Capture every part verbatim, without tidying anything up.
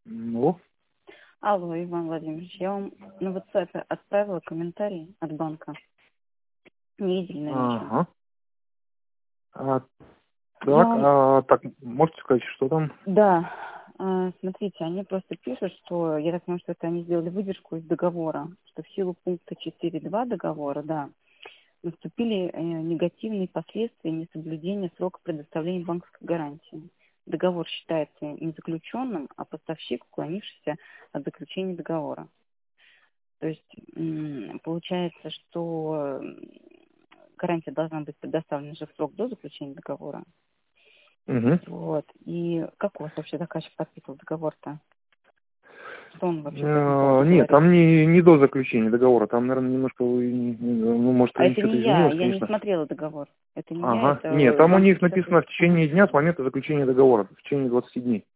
Ну, Алло, Иван Владимирович, я вам на WhatsApp отправила комментарий от банка. Не видели, наверное, еще. ага. А, Я так, вам... а, так, можете сказать, что там? Да, а, смотрите, они просто пишут, что, я так понимаю, что это они сделали выдержку из договора, что в силу пункта четыре точка два договора, да, наступили э, негативные последствия несоблюдения срока предоставления банковской гарантии. Договор считается незаключенным, а поставщик уклонившийся от заключения договора. То есть м, получается, что м, гарантия должна быть предоставлена уже в срок до заключения договора. Угу. Вот. И как у вас вообще заказчик подписывал договор-то? Что он вообще по этому Э, поводу Нет, говорит? там не, не до заключения договора, там, наверное, немножко, вы не- не- ну, может, А и это что-то не я, изменилось, я не конечно. смотрела договор. Это не я, Ага. Нет, это там у них банковский написано в сотрудник. Ага. течение дня с момента заключения договора, в течение двадцати дней.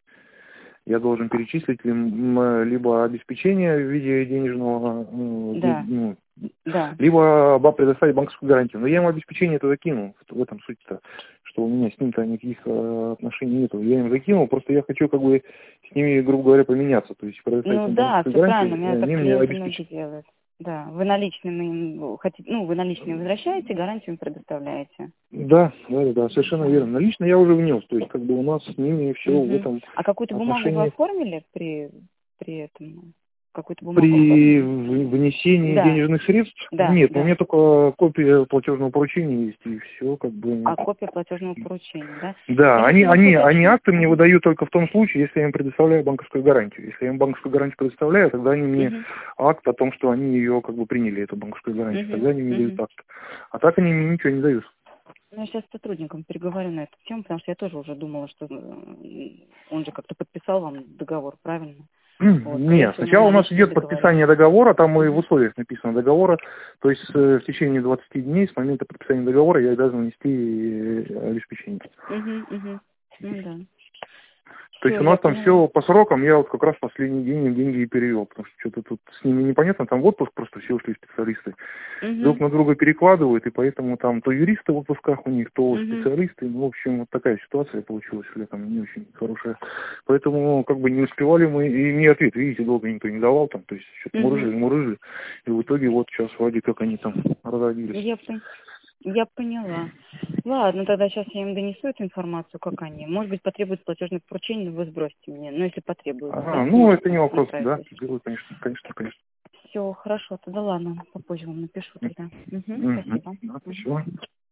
Я должен А, перечислить им м, либо обеспечение в виде денежного, ну, де- да, ну, да. либо ба- предоставить банковскую гарантию. Но я ему обеспечение это закинул, в в этом суть-то, что у меня с ним-то никаких э, отношений нету. Я им закинул, просто я хочу как бы с ними, грубо говоря, поменяться, то есть предоставить Ну им да, банковскую все правильно, гарантию, у и меня так они мне клиенты обеспечат. многие делают. Да, вы наличными им хотите, ну, вы наличные возвращаете, гарантию им предоставляете. Да, да, да, да, совершенно Да. верно. Лично я уже внес, то есть как бы у нас с ними все в Мгм. этом А какую-то бумагу вы отношении. оформили при, при этом? Какую-то бумагу При оформили? в- внесении Да, денежных средств? да, Нет, но у да. меня только копия платежного поручения есть, и все, как бы. А копия платежного поручения, да? Да, они, Скажите, может, они, они уточнить? акты мне Ага. выдают только в том случае, если я им предоставляю банковскую гарантию. Если я им банковскую гарантию предоставляю, тогда они мне Угу, акт о том, что они ее как бы приняли, эту банковскую гарантию. угу, Тогда они мне дают угу. акт. А так они мне ничего не дают. Ну, я сейчас с сотрудником переговорю на эту тему, потому что я тоже уже думала, что э, он же как-то подписал вам договор, правильно? Вот, а Нет, если мы сначала у нас наличными идет подписание договорились? договора, там и в Угу, условиях написано договора, то есть э, в течение двадцати дней с момента подписания договора я обязан внести э, обеспечение. угу, угу. Ну да. То есть Все, у я нас там поняла. все по срокам, я вот как раз последний день им деньги и перевел, потому что что-то тут с ними непонятно, там в отпуск просто все ушли специалисты. Друг Угу, на друга перекладывают, и поэтому там то юристы в отпусках у них, то угу, специалисты, ну, в общем, вот такая ситуация получилась летом, не очень хорошая. Поэтому как бы не успевали мы, и мне ответ, видите, долго никто не давал там, то есть что-то угу. мурыжили, мурыжили, и в итоге вот сейчас вроде как они там разобились. Я, пон- я поняла. Ладно, тогда сейчас я им донесу эту информацию, как они. Может быть, потребуется платежное поручение, вы сбросите мне. Ну, если потребуется, Ага, да, ну это не можете вопрос, направить, да, если что. сделаю, конечно, конечно, конечно. Все, хорошо, тогда ладно, попозже вам напишу тогда. Угу, Мгм. спасибо. Да, Мгм. спасибо.